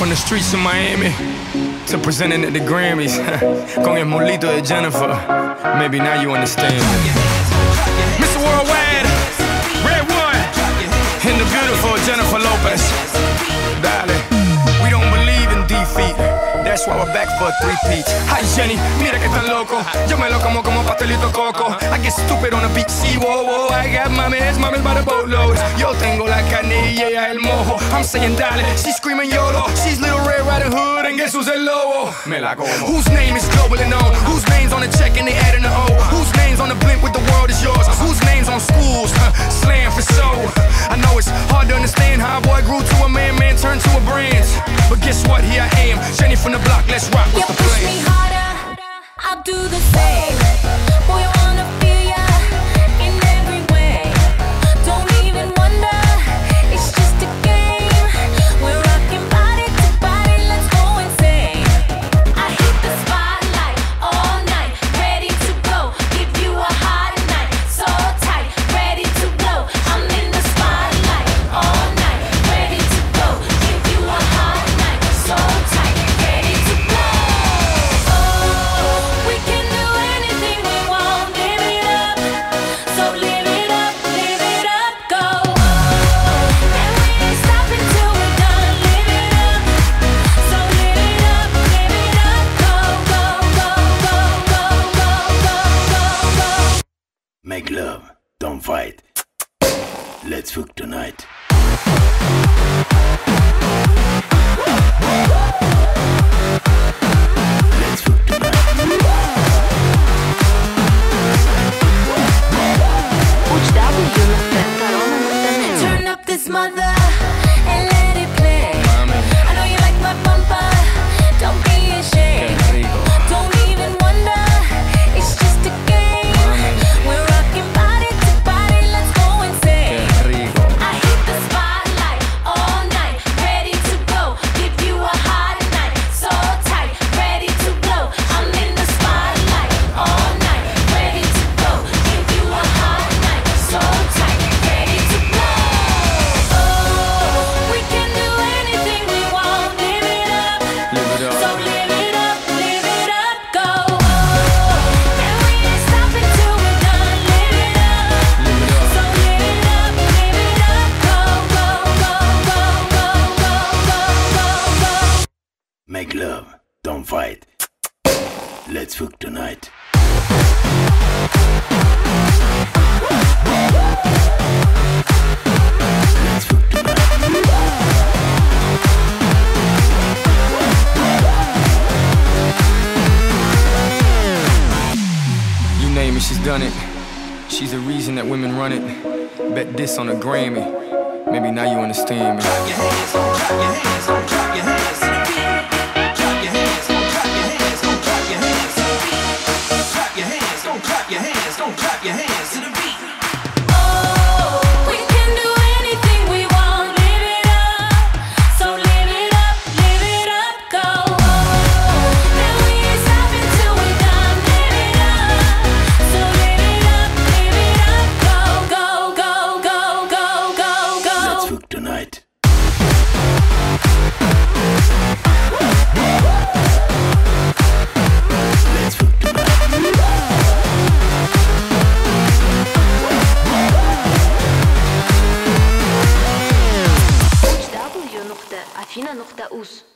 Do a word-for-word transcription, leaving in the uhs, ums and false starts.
From the streets of Miami to presenting at the Grammys con el molito de Jennifer. Maybe now you understand. Mister Worldwide, Red One, and the beautiful Jennifer Lopez. Dale, we don't believe in defeat. That's why we're back for a three-peat. Hi Jenny, mira que tan loco. Yo me lo como como pastelito coco. I get stupid on the beach, see, whoa, whoa. I got mames, mames by the boatload. Yo tengo la carne y ella el mojo. I'm saying dale, she's screaming YOLO. She's Little Red Riding Hood and guess who's el lobo? Me la como. Whose name is globally known? Whose name's on the check and they adding the O? Whose name's on the blimp with the world is yours? Whose name's on schools? Huh, slam for show. I know it's hard to understand how a boy grew to a man, man turned to a brand. But guess what? Here I am, Jenny from the block. Let's rock with you the push plan. me harder, I'll do the same. Boy, I wanna feel ya in every way. Don't even wonder, it's just a game. We're rocking body to body, let's go insane. I hit the spotlight all night, ready to go. Give you a hot night, so tight, ready to blow. I'm in the spotlight all night, ready to go. Give you a hot night, so tight, ready to blow. Make love, don't fight. Let's fuck tonight. Let's fuck tonight. Turn up this mother and let it play. I know you like my bumper, don't be ashamed. Don't even wonder, it's just a game. We're rocking body to body, let's go insane. I hit the spotlight all night, ready to go. Give you a hot night, so tight, ready to blow. I'm in the spotlight all night, ready to go. Give you a hot night, so tight, ready to blow. Oh, we can do anything we want, live it up. So live it up, live it up, go. Oh, and we ain't stopping till we're done, live it up. So live it up, live it up, go, go, go, go, go, go, go, go, go. Make love, don't fight. Let's fuck tonight. Let's fuck tonight. You name it, she's done it. She's the reason that women run it. Bet this on a Grammy. Maybe now you understand me. Clap your hands, don't clap your hands, don't clap your hands to the beat. Clap your hands, don't clap your hands, don't clap your hands to the beat. Clap your hands, don't clap your hands, don't clap your hands to the beat. Oh, we can do anything we want, live it up. So live it up, live it up, go. Oh, and we ain't stopping till we're done, live it up. So live it up, live it up, go, go, go, go, go, go, go. Let's fuck tonight. Let's fuck tonight. w nuqta afina nuqta uz